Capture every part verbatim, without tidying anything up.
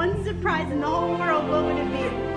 one surprise in the whole world, what would it be?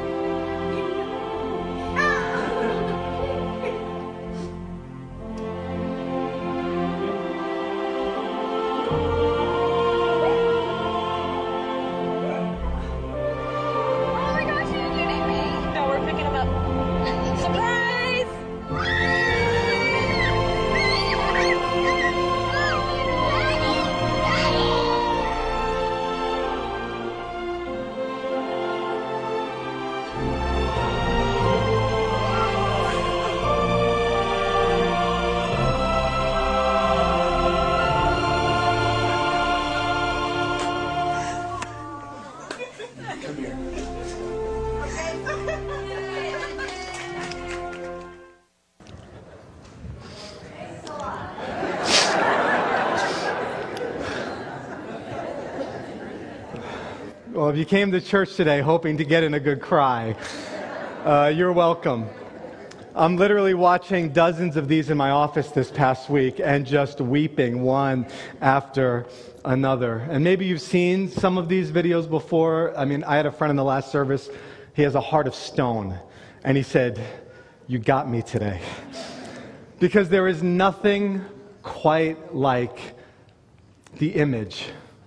Well, if you came to church today hoping to get in a good cry, uh, you're welcome. I'm literally watching dozens of these in my office this past week and just weeping one after another. And maybe you've seen some of these videos before. I mean, I had a friend in the last service. He has a heart of stone. And he said, "You got me today." Because there is nothing quite like the image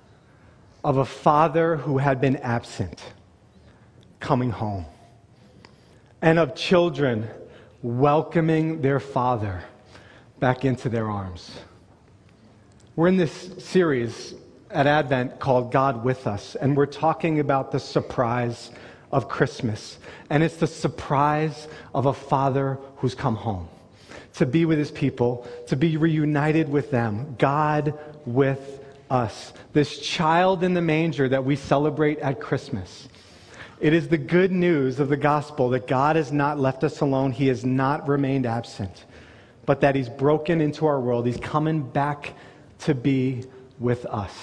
of a father who had been absent coming home, and of children welcoming their father back into their arms. We're in this series at Advent called God With Us, and we're talking about the surprise of Christmas. And it's the surprise of a father who's come home to be with his people, to be reunited with them. God with us. This child in the manger that we celebrate at Christmas. It is the good news of the gospel that God has not left us alone. He has not remained absent, but that He's broken into our world. He's coming back to be with us.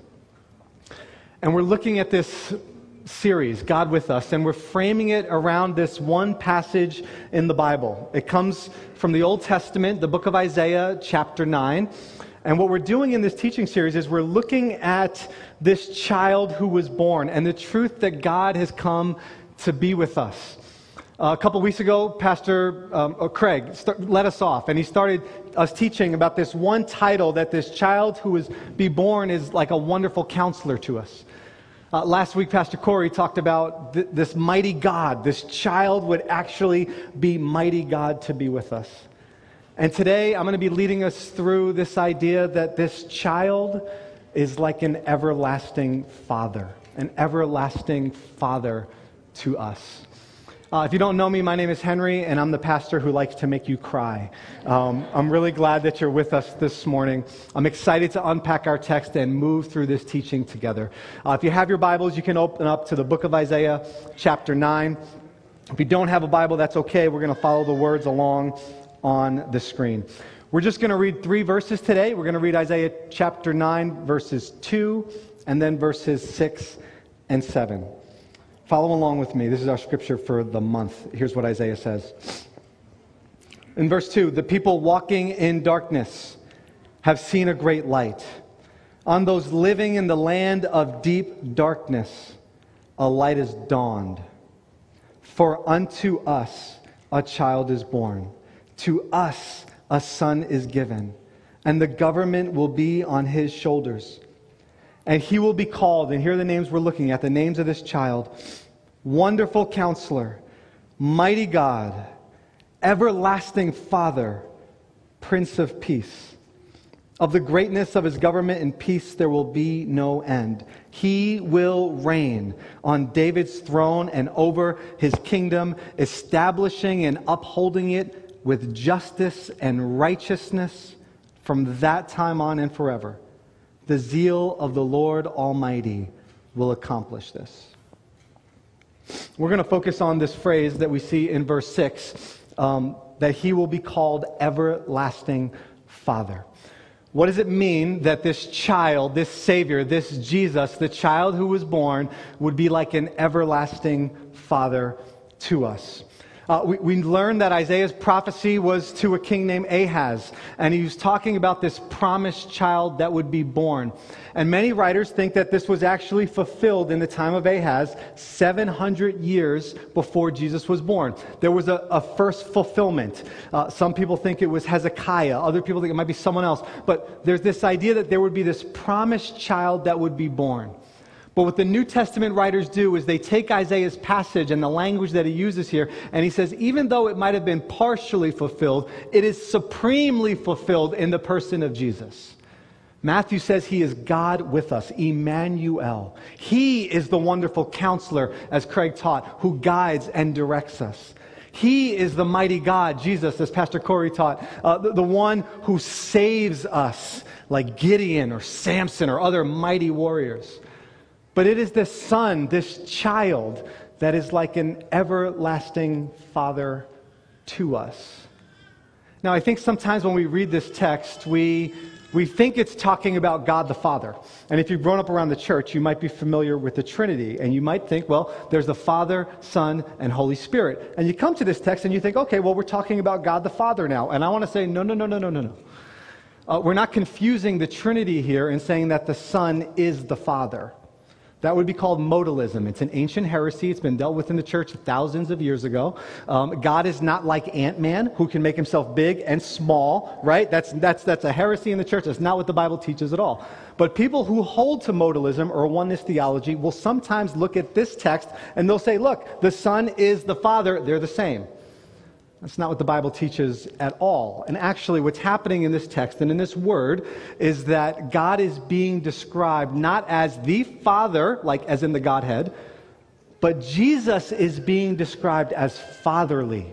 And we're looking at this series, God With Us, and we're framing it around this one passage in the Bible. It comes from the Old Testament, the book of Isaiah, chapter nine. And what we're doing in this teaching series is we're looking at this child who was born and the truth that God has come to be with us. Uh, a couple weeks ago, Pastor um, uh, Craig start, let us off, and he started us teaching about this one title that this child who was be born is like a wonderful counselor to us. Uh, last week, Pastor Corey talked about th- this mighty God. This child would actually be mighty God to be with us. And today, I'm going to be leading us through this idea that this child is like an everlasting father, an everlasting father to us. Uh, if you don't know me, my name is Henry, and I'm the pastor who likes to make you cry. Um, I'm really glad that you're with us this morning. I'm excited to unpack our text and move through this teaching together. Uh, if you have your Bibles, you can open up to the book of Isaiah, chapter nine. If you don't have a Bible, that's okay. We're going to follow the words along on the screen. We're just going to read three verses today. We're going to read Isaiah chapter nine, verses two, and then verses six and seven. Follow along with me. This is our scripture for the month. Here's what Isaiah says. In verse two, the people walking in darkness have seen a great light. On those living in the land of deep darkness, a light has dawned. For unto us a child is born. To us a son is given, and the government will be on his shoulders. And he will be called, and here are the names we're looking at, the names of this child: Wonderful Counselor, Mighty God, Everlasting Father, Prince of Peace. Of the greatness of his government and peace there will be no end. He will reign on David's throne and over his kingdom, establishing and upholding it with justice and righteousness from that time on and forever. The zeal of the Lord Almighty will accomplish this. We're going to focus on this phrase that we see in verse six, um, that he will be called Everlasting Father. What does it mean that this child, this Savior, this Jesus, the child who was born, would be like an everlasting Father to us? Uh, we, we learned that Isaiah's prophecy was to a king named Ahaz, and he was talking about this promised child that would be born. And many writers think that this was actually fulfilled in the time of Ahaz, seven hundred years before Jesus was born. There was a, a first fulfillment. Uh, some people think it was Hezekiah. Other people think it might be someone else. But there's this idea that there would be this promised child that would be born. But what the New Testament writers do is they take Isaiah's passage and the language that he uses here, and he says, even though it might have been partially fulfilled, it is supremely fulfilled in the person of Jesus. Matthew says he is God with us, Emmanuel. He is the wonderful counselor, as Craig taught, who guides and directs us. He is the mighty God, Jesus, as Pastor Corey taught, uh, the, the one who saves us, like Gideon or Samson or other mighty warriors. But it is this son, this child, that is like an everlasting father to us. Now, I think sometimes when we read this text, we we think it's talking about God the Father. And if you've grown up around the church, you might be familiar with the Trinity. And you might think, well, there's the Father, Son, and Holy Spirit. And you come to this text and you think, okay, well, we're talking about God the Father now. And I want to say, no, no, no, no, no, no, no. Uh, we're not confusing the Trinity here and saying that the Son is the Father. That would be called modalism. It's an ancient heresy. It's been dealt with in the church thousands of years ago. Um, God is not like Ant-Man, who can make himself big and small, right? That's, that's, that's a heresy in the church. That's not what the Bible teaches at all. But people who hold to modalism or oneness theology will sometimes look at this text and they'll say, look, the Son is the Father. They're the same. That's not what the Bible teaches at all. And actually what's happening in this text and in this word is that God is being described not as the Father, like as in the Godhead, but Jesus is being described as fatherly,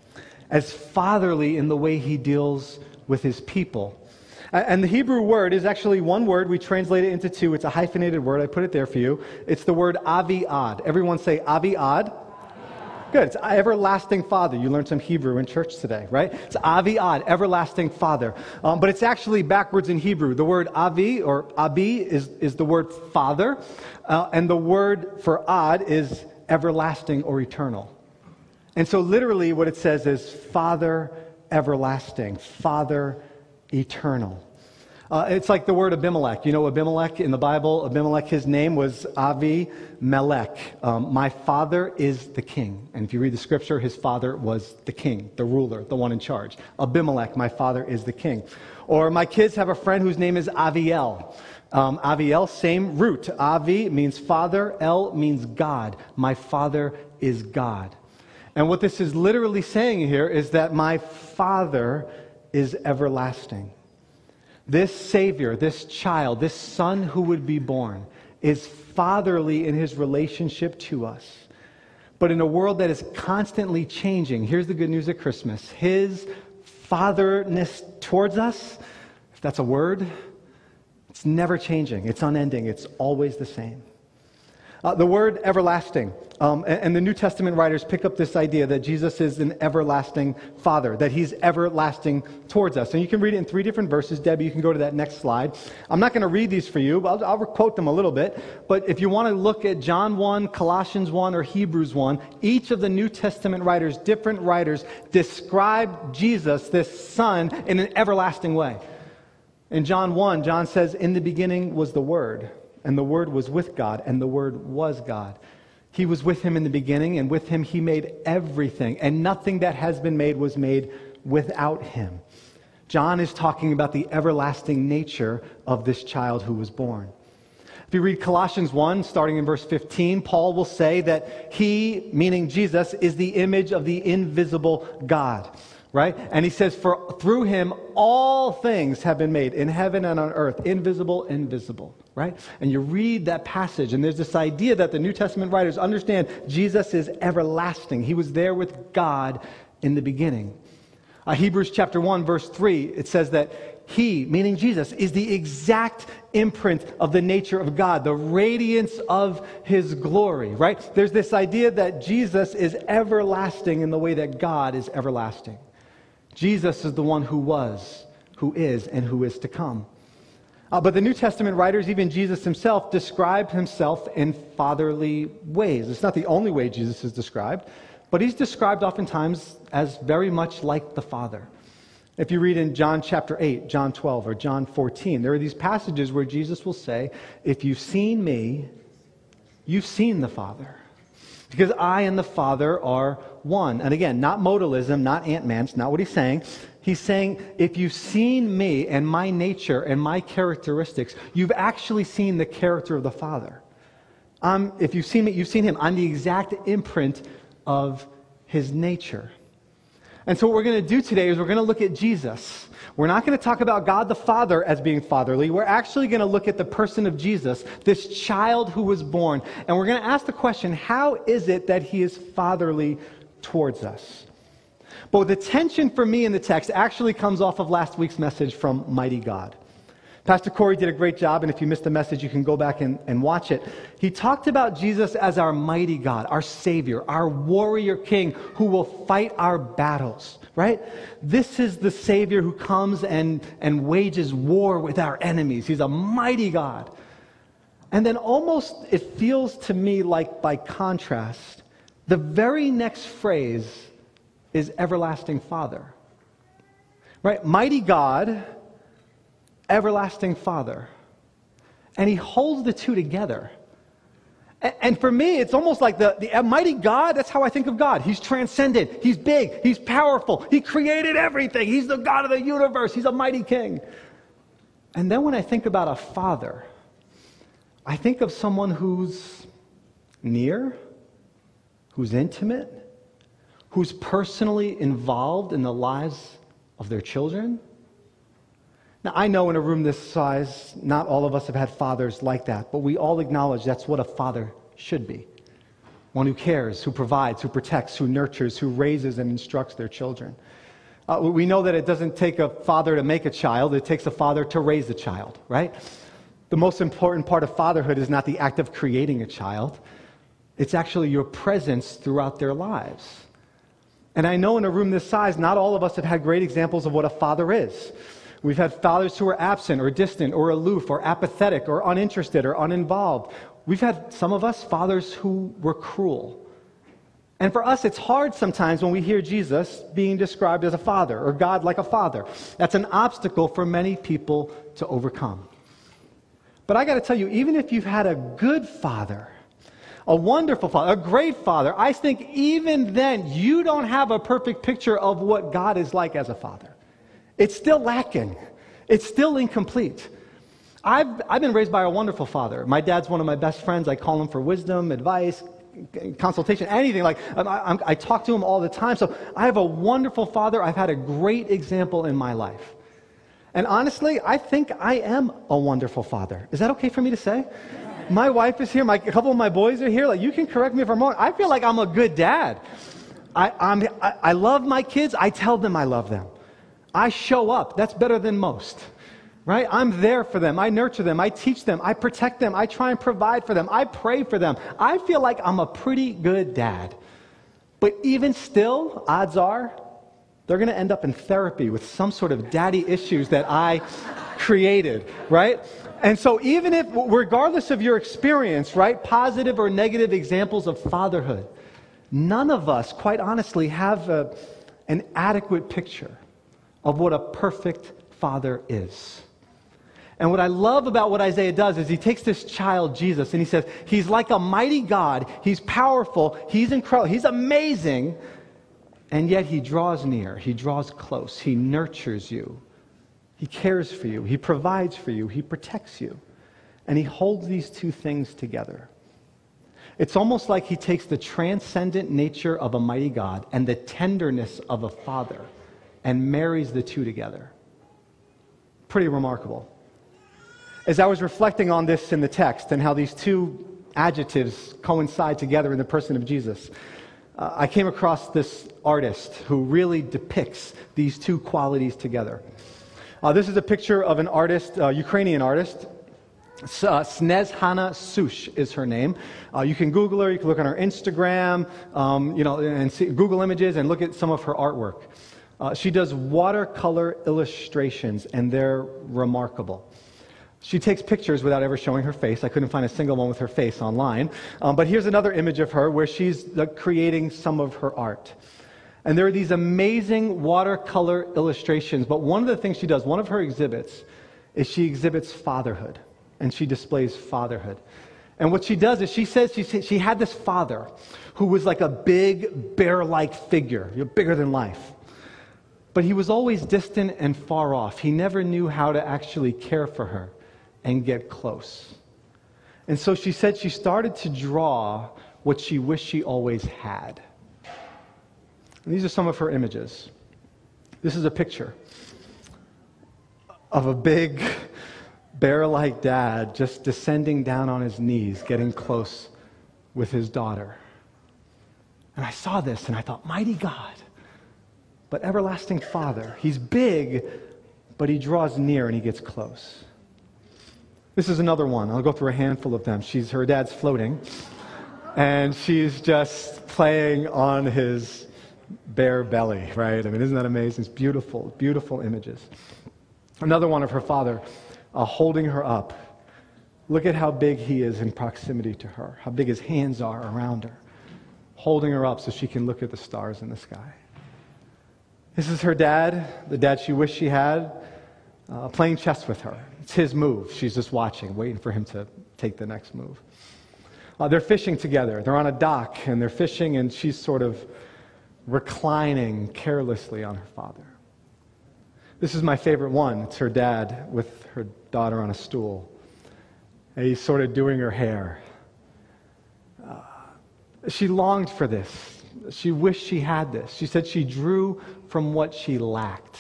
as fatherly in the way he deals with his people. And the Hebrew word is actually one word. We translate it into two. It's a hyphenated word. I put it there for you. It's the word aviad. Everyone say aviad. Good. It's everlasting Father. You learned some Hebrew in church today, right? It's aviad, everlasting Father. Um, but it's actually backwards in Hebrew. The word avi or abi is, is the word father. Uh, and the word for ad is everlasting or eternal. And so literally what it says is Father everlasting, Father eternal. Uh, it's like the word Abimelech. You know Abimelech in the Bible? Abimelech, his name was Avi-Melech. Um, my father is the king. And if you read the scripture, his father was the king, the ruler, the one in charge. Abimelech, my father is the king. Or my kids have a friend whose name is Aviel. Um, Aviel, same root. Avi means father. El means God. My father is God. And what this is literally saying here is that my father is everlasting. This Savior, this child, this Son who would be born is fatherly in his relationship to us. But in a world that is constantly changing, here's the good news at Christmas. His fatherness towards us, if that's a word, it's never changing. It's unending. It's always the same. Uh, the word everlasting, um, and, and the New Testament writers pick up this idea that Jesus is an everlasting Father, that he's everlasting towards us. And you can read it in three different verses. Debbie, you can go to that next slide. I'm not going to read these for you, but I'll, I'll quote them a little bit. But if you want to look at John one, Colossians one, or Hebrews one, each of the New Testament writers, different writers, describe Jesus, this Son, in an everlasting way. In John one, John says, "In the beginning was the Word, and the Word was with God, and the Word was God. He was with him in the beginning, and with him he made everything, and nothing that has been made was made without him." John is talking about the everlasting nature of this child who was born. If you read Colossians one, starting in verse fifteen, Paul will say that he, meaning Jesus, is the image of the invisible God. Right? And he says, for through him all things have been made in heaven and on earth, invisible, invisible. Right? And you read that passage, and there's this idea that the New Testament writers understand Jesus is everlasting. He was there with God in the beginning. Uh, Hebrews chapter one, verse three, it says that he, meaning Jesus, is the exact imprint of the nature of God, the radiance of his glory. Right? There's this idea that Jesus is everlasting in the way that God is everlasting. Jesus is the one who was, who is, and who is to come. Uh, but the New Testament writers, even Jesus himself, describe himself in fatherly ways. It's not the only way Jesus is described, But he's described oftentimes as very much like the Father. If you read in John chapter eight, John twelve, or John fourteen, there are these passages where Jesus will say, if you've seen me, you've seen the Father. Because I and the Father are one. And again, not modalism, not Ant-Man, it's not what he's saying. He's saying, if you've seen me and my nature and my characteristics, you've actually seen the character of the Father. Um, if you've seen me, you've seen him. I'm the exact imprint of his nature. And so what we're going to do today is we're going to look at Jesus. We're not going to talk about God the Father as being fatherly. We're actually going to look at the person of Jesus, this child who was born. And we're going to ask the question, how is it that he is fatherly towards us? But the tension for me in the text actually comes off of last week's message from Mighty God. Pastor Corey did a great job, and if you missed the message, you can go back and, and watch it. He talked about Jesus as our mighty God, our Savior, our warrior King who will fight our battles, right? This is the Savior who comes and, and wages war with our enemies. He's a mighty God. And then almost it feels to me like by contrast, the very next phrase is everlasting Father, right? Mighty God, everlasting Father. And he holds the two together. And, and for me, it's almost like the, the mighty God, that's how I think of God. He's transcendent. He's big. He's powerful. He created everything. He's the God of the universe. He's a mighty king. And then when I think about a father, I think of someone who's near, who's intimate, who's personally involved in the lives of their children. Now, I know in a room this size, not all of us have had fathers like that, but we all acknowledge that's what a father should be. One who cares, who provides, who protects, who nurtures, who raises and instructs their children. Uh, we know that it doesn't take a father to make a child, it takes a father to raise a child, right? The most important part of fatherhood is not the act of creating a child, it's actually your presence throughout their lives. And I know in a room this size, not all of us have had great examples of what a father is. We've had fathers who are absent or distant or aloof or apathetic or uninterested or uninvolved. We've had, some of us, fathers who were cruel. And for us, it's hard sometimes when we hear Jesus being described as a father or God like a father. That's an obstacle for many people to overcome. But I got to tell you, even if you've had a good father, a wonderful father, a great father, I think even then you don't have a perfect picture of what God is like as a father. It's still lacking. It's still incomplete. I've, I've been raised by a wonderful father. My dad's one of my best friends. I call him for wisdom, advice, consultation, anything. Like I, I, I talk to him all the time. So I have a wonderful father. I've had a great example in my life. And honestly, I think I am a wonderful father. Is that okay for me to say? My wife is here. My, a couple of my boys are here. Like, you can correct me if I'm wrong. I feel like I'm a good dad. I, I'm, I, I love my kids. I tell them I love them. I show up. That's better than most, right? I'm there for them. I nurture them. I teach them. I protect them. I try and provide for them. I pray for them. I feel like I'm a pretty good dad. But even still, odds are, they're going to end up in therapy with some sort of daddy issues that I created, right? And so even if, regardless of your experience, right, positive or negative examples of fatherhood, none of us, quite honestly, have a, an adequate picture of what a perfect father is. And what I love about what Isaiah does is he takes this child, Jesus, and he says, he's like a mighty God, he's powerful, he's incredible, he's amazing, and yet he draws near, he draws close, he nurtures you, he cares for you, he provides for you, he protects you, and he holds these two things together. It's almost like he takes the transcendent nature of a mighty God and the tenderness of a father and marries the two together. Pretty remarkable. As I was reflecting on this in the text and how these two adjectives coincide together in the person of Jesus, uh, I came across this artist who really depicts these two qualities together. Uh, this is a picture of an artist, a Ukrainian artist. Uh, Snezhana Sush is her name. Uh, you can Google her. You can look on her Instagram, um, you know, and see, Google images and look at some of her artwork. Uh, she does watercolor illustrations, and they're remarkable. She takes pictures without ever showing her face. I couldn't find a single one with her face online. Um, but here's another image of her where she's uh, creating some of her art. And there are these amazing watercolor illustrations. But one of the things she does, one of her exhibits, is she exhibits fatherhood. And she displays fatherhood. And what she does is she says she, she had this father who was like a big, bear-like figure, you know, bigger than life. But he was always distant and far off. He never knew how to actually care for her and get close. And so she said she started to draw what she wished she always had. And these are some of her images. This is a picture of a big, bear-like dad just descending down on his knees, getting close with his daughter. And I saw this and I thought, mighty God, but everlasting Father. He's big, but he draws near and he gets close. This is another one. I'll go through a handful of them. She's her dad's floating, and she's just playing on his bare belly, right? I mean, isn't that amazing? It's beautiful, beautiful images. Another one of her father uh, holding her up. Look at how big he is in proximity to her, how big his hands are around her, holding her up so she can look at the stars in the sky. This is her dad, the dad she wished she had, uh, playing chess with her. It's his move. She's just watching, waiting for him to take the next move. Uh, they're fishing together. They're on a dock, and they're fishing, and she's sort of reclining carelessly on her father. This is my favorite one. It's her dad with her daughter on a stool. And he's sort of doing her hair. Uh, she longed for this. She wished she had this. She said she drew from what she lacked.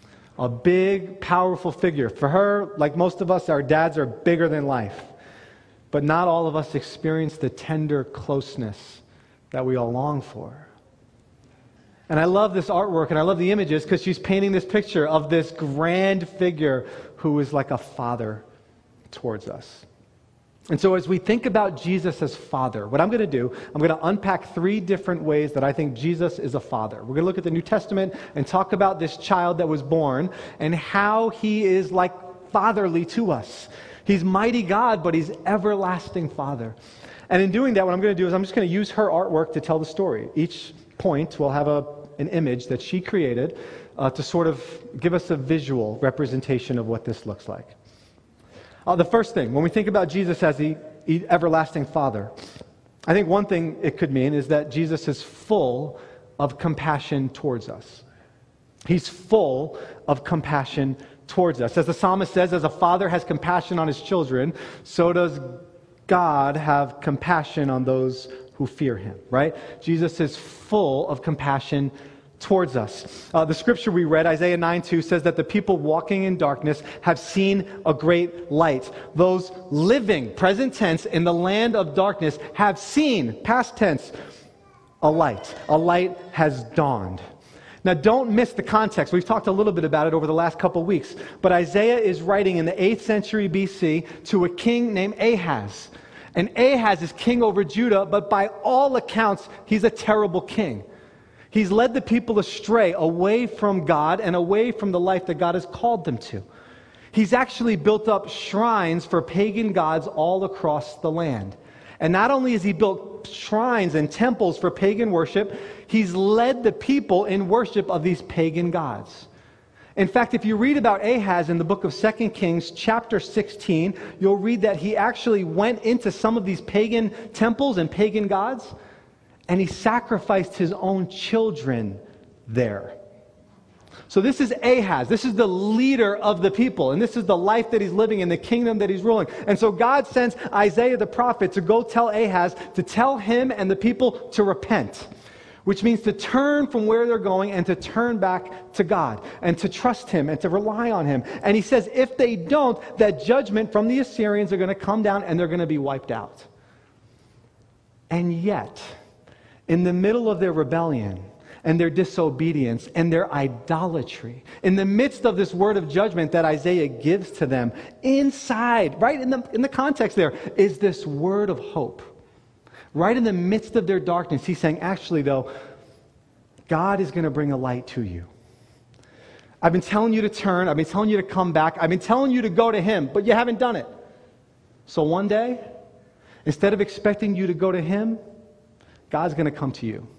A big, powerful figure. For her, like most of us, our dads are bigger than life. But not all of us experience the tender closeness that we all long for. And I love this artwork and I love the images because she's painting this picture of this grand figure who is like a father towards us. And so as we think about Jesus as Father, what I'm going to do, I'm going to unpack three different ways that I think Jesus is a father. We're going to look at the New Testament and talk about this child that was born and how he is like fatherly to us. He's mighty God, but he's everlasting Father. And in doing that, what I'm going to do is I'm just going to use her artwork to tell the story. Each point will have a, an image that she created uh, to sort of give us a visual representation of what this looks like. Uh, the first thing, when we think about Jesus as the everlasting Father, I think one thing it could mean is that Jesus is full of compassion towards us. He's full of compassion towards us. As the psalmist says, as a father has compassion on his children, so does God have compassion on those who fear him, right? Jesus is full of compassion towards us. Uh, the scripture we read, Isaiah nine two, says that the people walking in darkness have seen a great light. Those living, present tense, in the land of darkness have seen, past tense, a light. A light has dawned. Now, don't miss the context. We've talked a little bit about it over the last couple weeks. But Isaiah is writing in the eighth century B C to a king named Ahaz. And Ahaz is king over Judah, but by all accounts, he's a terrible king. He's led the people astray, away from God and away from the life that God has called them to. He's actually built up shrines for pagan gods all across the land. And not only has he built shrines and temples for pagan worship, he's led the people in worship of these pagan gods. In fact, if you read about Ahaz in the book of Second Kings, chapter sixteen, you'll read that he actually went into some of these pagan temples and pagan gods, and he sacrificed his own children there. So this is Ahaz. This is the leader of the people. And this is the life that he's living in, the kingdom that he's ruling. And so God sends Isaiah the prophet to go tell Ahaz, to tell him and the people to repent. Which means to turn from where they're going and to turn back to God. And to trust him and to rely on him. And he says if they don't, that judgment from the Assyrians are going to come down and they're going to be wiped out. And yet, in the middle of their rebellion and their disobedience and their idolatry, in the midst of this word of judgment that Isaiah gives to them, inside, right in the, in the context there, is this word of hope. Right in the midst of their darkness, he's saying, actually though, God is going to bring a light to you. I've been telling you to turn. I've been telling you to come back. I've been telling you to go to him, but you haven't done it. So one day, instead of expecting you to go to him, God's going to come to you.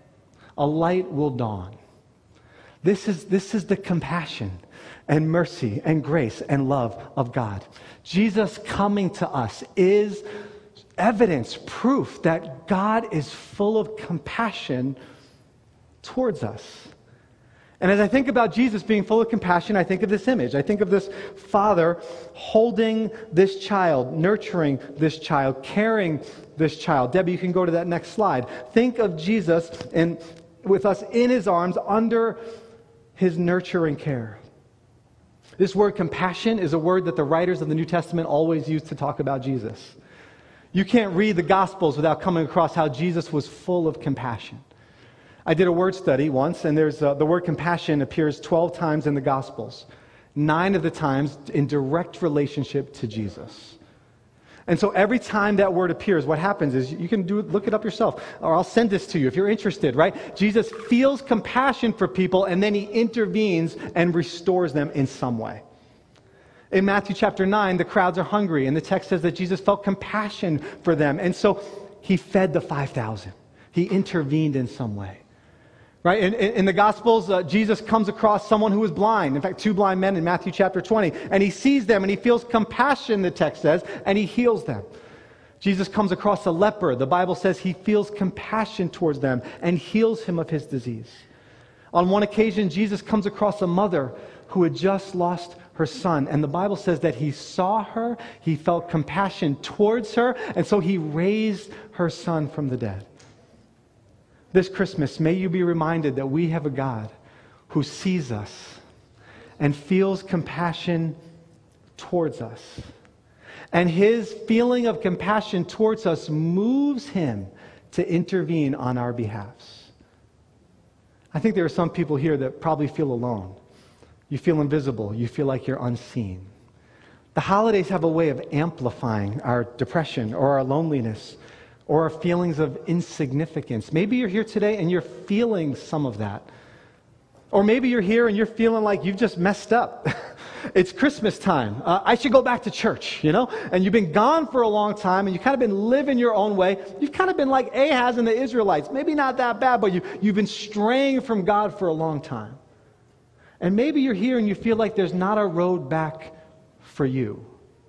A light will dawn. This is, this is the compassion and mercy and grace and love of God. Jesus coming to us is evidence, proof that God is full of compassion towards us. And as I think about Jesus being full of compassion, I think of this image. I think of this father holding this child, nurturing this child, caring this child. Debbie, you can go to that next slide. Think of Jesus and with us in his arms under his nurturing care. This word compassion is a word that the writers of the New Testament always use to talk about Jesus. You can't read the Gospels without coming across how Jesus was full of compassion. I did a word study once, and there's uh, the word compassion appears twelve times in the Gospels. Nine of the times in direct relationship to Jesus. And so every time that word appears, what happens is you can do look it up yourself, or I'll send this to you if you're interested, right? Jesus feels compassion for people, and then he intervenes and restores them in some way. In Matthew chapter nine, the crowds are hungry, and the text says that Jesus felt compassion for them. And so he fed the five thousand. He intervened in some way. Right? In, in the Gospels, uh, Jesus comes across someone who was blind. In fact, two blind men in Matthew chapter twenty. And he sees them and he feels compassion, the text says, and he heals them. Jesus comes across a leper. The Bible says he feels compassion towards them and heals him of his disease. On one occasion, Jesus comes across a mother who had just lost her son. And the Bible says that he saw her, he felt compassion towards her, and so he raised her son from the dead. This Christmas, may you be reminded that we have a God who sees us and feels compassion towards us. And his feeling of compassion towards us moves him to intervene on our behalfs. I think there are some people here that probably feel alone. You feel invisible. You feel like you're unseen. The holidays have a way of amplifying our depression or our loneliness or our feelings of insignificance. Maybe you're here today and you're feeling some of that. Or maybe you're here and you're feeling like you've just messed up. It's Christmas time. Uh, I should go back to church, you know? And you've been gone for a long time and you've kind of been living your own way. You've kind of been like Ahaz and the Israelites. Maybe not that bad, but you, you've been straying from God for a long time. And maybe you're here and you feel like there's not a road back for you.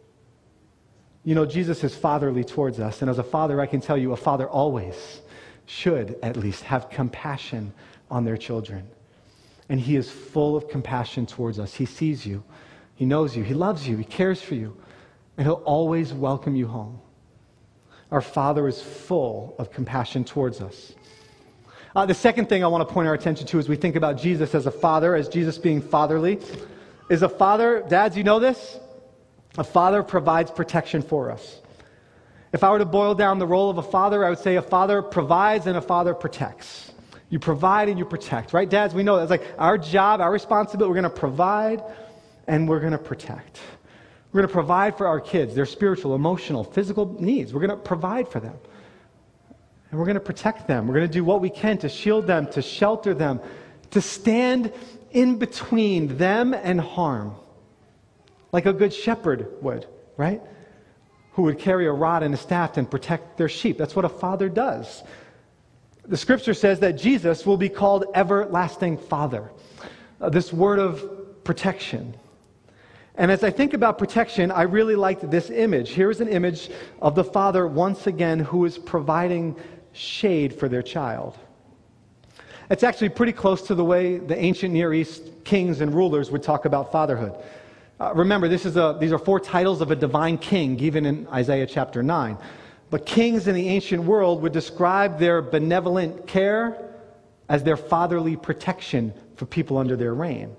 You know, Jesus is fatherly towards us. And as a father, I can tell you, a father always should at least have compassion on their children. And he is full of compassion towards us. He sees you. He knows you. He loves you. He cares for you. And he'll always welcome you home. Our Father is full of compassion towards us. Uh, the second thing I want to point our attention to as we think about Jesus as a father, as Jesus being fatherly, is a father, dads, you know this? A father provides protection for us. If I were to boil down the role of a father, I would say a father provides and a father protects. You provide and you protect, right? Dads, we know that's like our job, our responsibility. We're going to provide and we're going to protect. We're going to provide for our kids, their spiritual, emotional, physical needs. We're going to provide for them. And we're going to protect them. We're going to do what we can to shield them, to shelter them, to stand in between them and harm. Like a good shepherd would, right? Who would carry a rod and a staff and protect their sheep. That's what a father does. The scripture says that Jesus will be called Everlasting Father. Uh, this word of protection. And as I think about protection, I really liked this image. Here's an image of the father once again who is providing shade for their child. It's actually pretty close to the way the ancient Near East kings and rulers would talk about fatherhood. Uh, remember, this is a, these are four titles of a divine king given in Isaiah chapter nine. But kings in the ancient world would describe their benevolent care as their fatherly protection for people under their reign.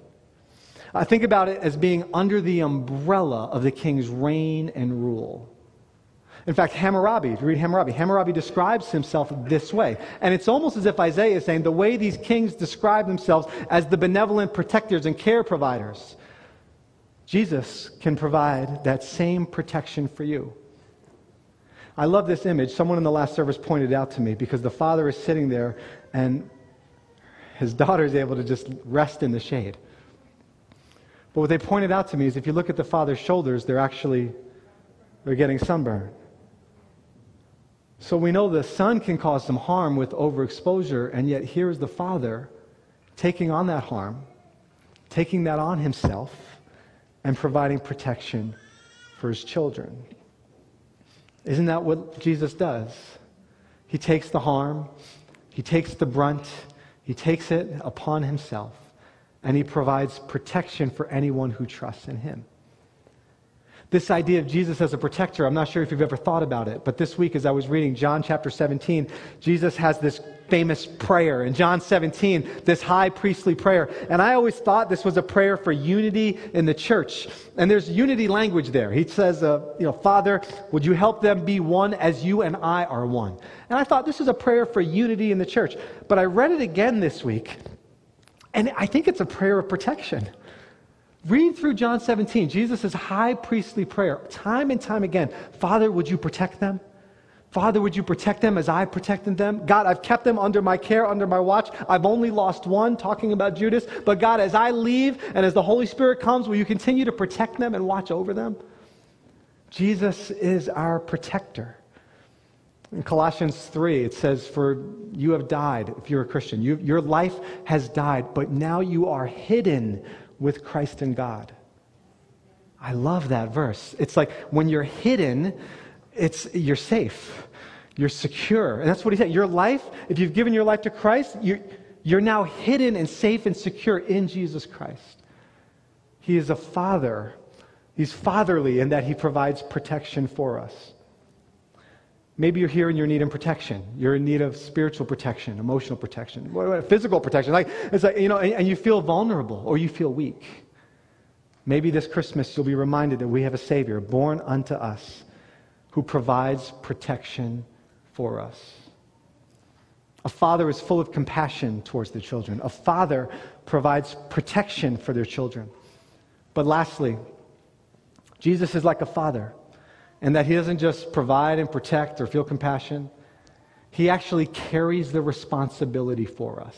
I think about it as being under the umbrella of the king's reign and rule. In fact, Hammurabi, if you read Hammurabi, Hammurabi describes himself this way. And it's almost as if Isaiah is saying the way these kings describe themselves as the benevolent protectors and care providers, Jesus can provide that same protection for you. I love this image. Someone in the last service pointed it out to me because the father is sitting there and his daughter is able to just rest in the shade. But what they pointed out to me is if you look at the father's shoulders, they're actually, they're getting sunburned. So we know the son can cause some harm with overexposure, and yet here is the father taking on that harm, taking that on himself, and providing protection for his children. Isn't that what Jesus does? He takes the harm, he takes the brunt, he takes it upon himself, and he provides protection for anyone who trusts in him. This idea of Jesus as a protector, I'm not sure if you've ever thought about it, but this week as I was reading John chapter seventeen, Jesus has this famous prayer. In John seventeen, this high priestly prayer. And I always thought this was a prayer for unity in the church. And there's unity language there. He says, uh, you know, Father, would you help them be one as you and I are one? And I thought this is a prayer for unity in the church. But I read it again this week, and I think it's a prayer of protection. Read through John seventeen, Jesus' high priestly prayer, time and time again. Father, would you protect them? Father, would you protect them as I protected them? God, I've kept them under my care, under my watch. I've only lost one, talking about Judas. But God, as I leave and as the Holy Spirit comes, will you continue to protect them and watch over them? Jesus is our protector. In Colossians three, it says, for you have died, if you're a Christian. You, your life has died, but now you are hidden with Christ in God. I love that verse. It's like when you're hidden, it's you're safe. You're secure. And that's what he said. Your life, if you've given your life to Christ, you're, you're now hidden and safe and secure in Jesus Christ. He is a father. He's fatherly in that he provides protection for us. Maybe you're here and you're in need of protection. You're in need of spiritual protection, emotional protection, physical protection. Like it's like, you know, and, and you feel vulnerable or you feel weak. Maybe this Christmas you'll be reminded that we have a Savior born unto us who provides protection for us. A father is full of compassion towards their children. A father provides protection for their children. But lastly, Jesus is like a father. And that he doesn't just provide and protect or feel compassion. He actually carries the responsibility for us.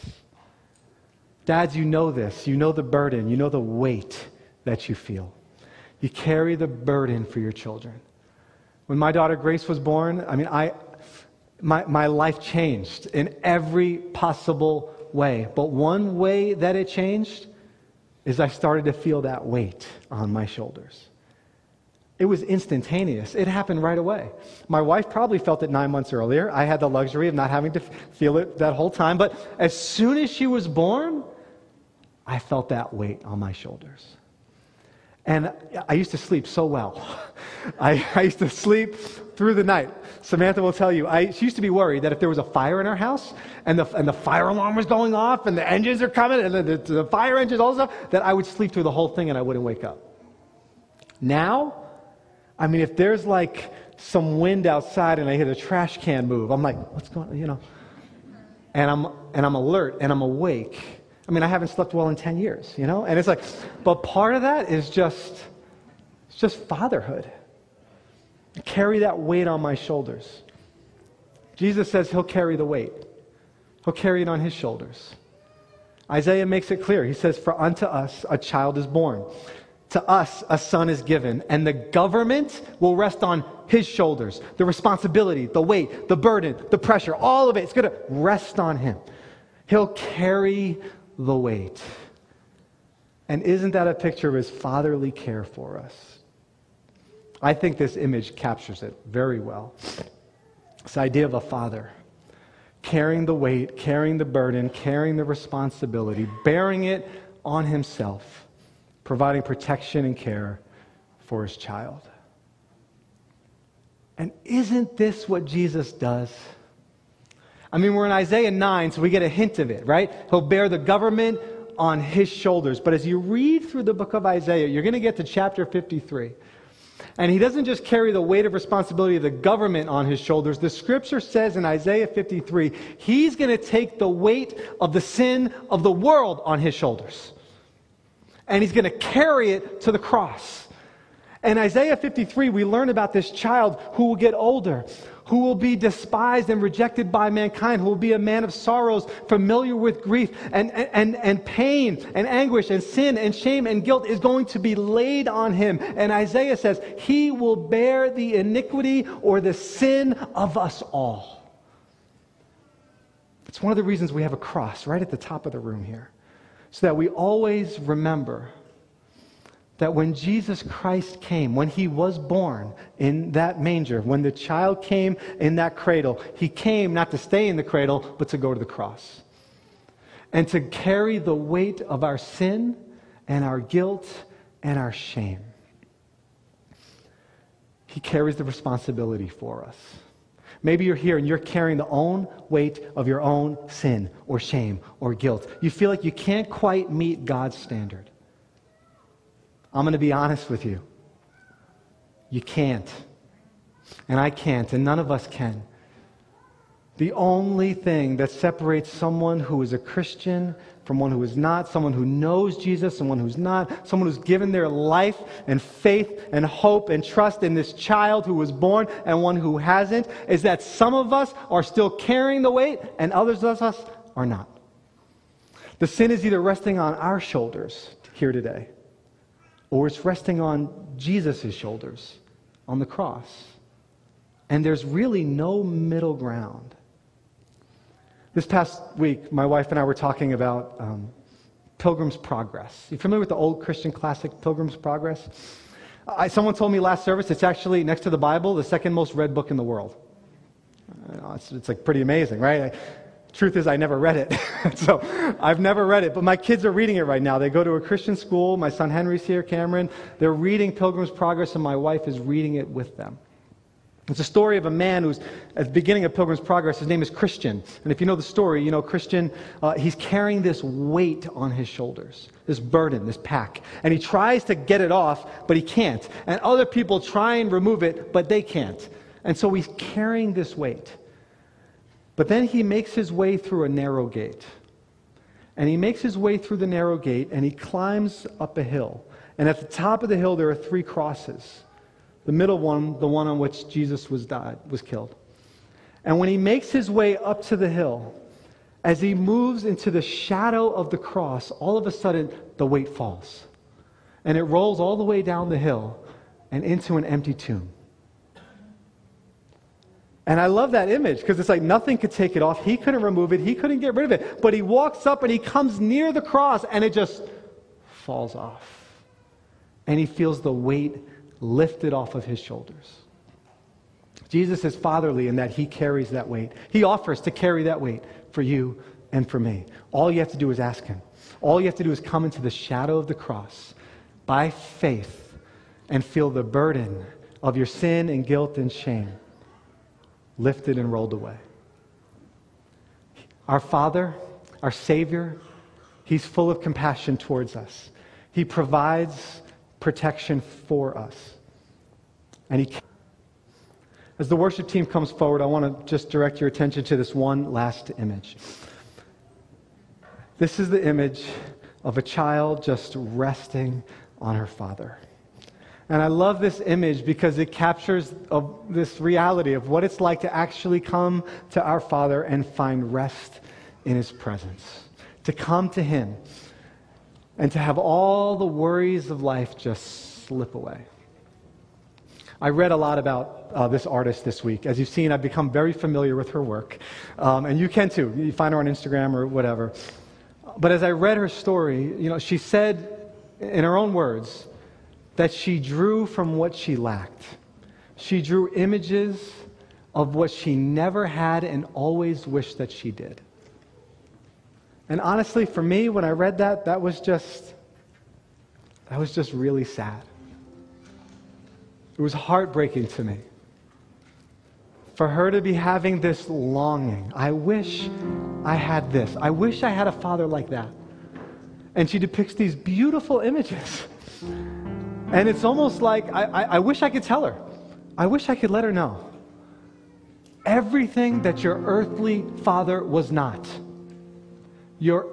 Dads, you know this. You know the burden. You know the weight that you feel. You carry the burden for your children. When my daughter Grace was born, I mean, I, my, my life changed in every possible way. But one way that it changed is I started to feel that weight on my shoulders. It was instantaneous. It happened right away. My wife probably felt it nine months earlier. I had the luxury of not having to feel it that whole time. But as soon as she was born, I felt that weight on my shoulders. And I used to sleep so well. I, I used to sleep through the night. Samantha will tell you, I, she used to be worried that if there was a fire in our house and the, and the fire alarm was going off and the engines are coming and the, the, the fire engines, all that stuff, that I would sleep through the whole thing and I wouldn't wake up. Now, I mean, if there's like some wind outside and I hear the trash can move, I'm like, what's going on, you know? And I'm and I'm alert and I'm awake. I mean, I haven't slept well in ten years, you know? And it's like, but part of that is just, it's just fatherhood. I carry that weight on my shoulders. Jesus says he'll carry the weight. He'll carry it on his shoulders. Isaiah makes it clear. He says, for unto us a child is born. To us, a son is given, and the government will rest on his shoulders. The responsibility, the weight, the burden, the pressure, all of it, it's going to rest on him. He'll carry the weight. And isn't that a picture of his fatherly care for us? I think this image captures it very well. This idea of a father carrying the weight, carrying the burden, carrying the responsibility, bearing it on himself, providing protection and care for his child. And isn't this what Jesus does? I mean, we're in Isaiah nine, so we get a hint of it, right? He'll bear the government on his shoulders. But as you read through the book of Isaiah, you're going to get to chapter fifty-three. And he doesn't just carry the weight of responsibility of the government on his shoulders. The scripture says in Isaiah fifty-three, he's going to take the weight of the sin of the world on his shoulders. And he's going to carry it to the cross. In Isaiah fifty-three, we learn about this child who will get older, who will be despised and rejected by mankind, who will be a man of sorrows, familiar with grief and, and, and pain and anguish and sin and shame and guilt is going to be laid on him. And Isaiah says, he will bear the iniquity or the sin of us all. It's one of the reasons we have a cross right at the top of the room here, so that we always remember that when Jesus Christ came, when he was born in that manger, when the child came in that cradle, he came not to stay in the cradle, but to go to the cross. And to carry the weight of our sin and our guilt and our shame. He carries the responsibility for us. Maybe you're here and you're carrying the own weight of your own sin or shame or guilt. You feel like you can't quite meet God's standard. I'm going to be honest with you. You can't. And I can't. And none of us can. The only thing that separates someone who is a Christian from one who is not, someone who knows Jesus, someone who's not, someone who's given their life and faith and hope and trust in this child who was born and one who hasn't, is that some of us are still carrying the weight and others of us are not. The sin is either resting on our shoulders here today, or it's resting on Jesus' shoulders on the cross. And there's really no middle ground. This past week, my wife and I were talking about um, Pilgrim's Progress. You familiar with the old Christian classic, Pilgrim's Progress? I, someone told me last service, it's actually, next to the Bible, the second most read book in the world. I know, it's, it's like pretty amazing, right? I, Truth is, I never read it. So I've never read it. But my kids are reading it right now. They go to a Christian school. My son Henry's here, Cameron. They're reading Pilgrim's Progress, and my wife is reading it with them. It's a story of a man who's at the beginning of Pilgrim's Progress. His name is Christian. And if you know the story, you know Christian, uh, he's carrying this weight on his shoulders, this burden, this pack. And he tries to get it off, but he can't. And other people try and remove it, but they can't. And so he's carrying this weight. But then he makes his way through a narrow gate. And he makes his way through the narrow gate, and he climbs up a hill. And at the top of the hill, there are three crosses. The middle one, the one on which Jesus was died, was killed. And when he makes his way up to the hill, as he moves into the shadow of the cross, all of a sudden, the weight falls. And it rolls all the way down the hill and into an empty tomb. And I love that image because it's like nothing could take it off. He couldn't remove it. He couldn't get rid of it. But he walks up and he comes near the cross and it just falls off. And he feels the weight lifted off of his shoulders. Jesus is fatherly in that he carries that weight. He offers to carry that weight for you and for me. All you have to do is ask him. All you have to do is come into the shadow of the cross by faith and feel the burden of your sin and guilt and shame lifted and rolled away. Our Father, our Savior, he's full of compassion towards us. He provides protection for us. And he, as the worship team comes forward, I want to just direct your attention to this one last image. This is the image of a child just resting on her father. And I love this image because it captures of this reality of what it's like to actually come to our Father and find rest in his presence. To come to him and to have all the worries of life just slip away. I read a lot about uh, this artist this week. As you've seen, I've become very familiar with her work. Um, and you can too. You find her on Instagram or whatever. But as I read her story, you know, she said in her own words that she drew from what she lacked. She drew images of what she never had and always wished that she did. And honestly, for me, when I read that, that was just, that was just really sad. It was heartbreaking to me. For her to be having this longing. I wish I had this. I wish I had a father like that. And she depicts these beautiful images. And it's almost like, I, I, I wish I could tell her. I wish I could let her know. Everything that your earthly father was not, your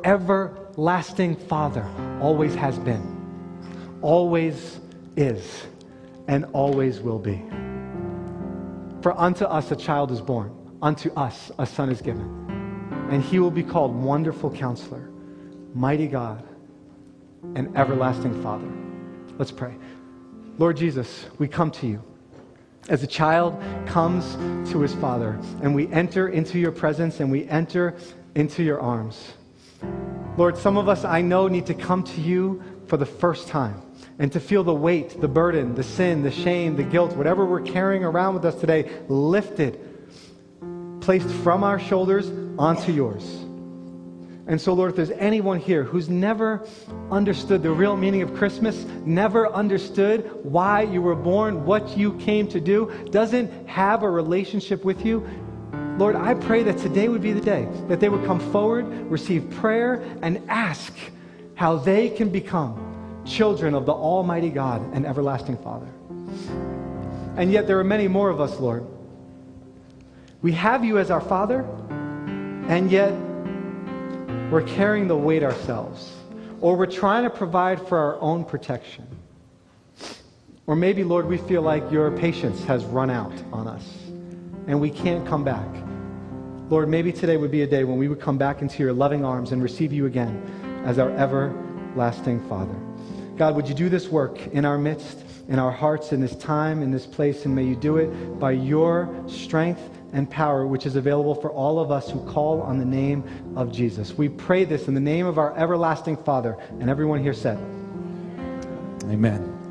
everlasting Father always has been, always is, and always will be. For unto us a child is born, unto us a son is given, and he will be called Wonderful Counselor, Mighty God, and Everlasting Father. Let's pray. Lord Jesus, we come to you as a child comes to his father, and we enter into your presence and we enter into your arms. Lord, some of us, I know, need to come to you for the first time and to feel the weight, the burden, the sin, the shame, the guilt, whatever we're carrying around with us today, lifted, placed from our shoulders onto yours. And so, Lord, if there's anyone here who's never understood the real meaning of Christmas, never understood why you were born, what you came to do, doesn't have a relationship with you, Lord, I pray that today would be the day that they would come forward, receive prayer, and ask how they can become children of the Almighty God and Everlasting Father. And yet there are many more of us, Lord. We have you as our Father, and yet we're carrying the weight ourselves, or we're trying to provide for our own protection. Or maybe, Lord, we feel like your patience has run out on us and we can't come back. Lord, maybe today would be a day when we would come back into your loving arms and receive you again as our everlasting Father. God, would you do this work in our midst, in our hearts, in this time, in this place, and may you do it by your strength and power, which is available for all of us who call on the name of Jesus. We pray this in the name of our everlasting Father, and everyone here said, Amen.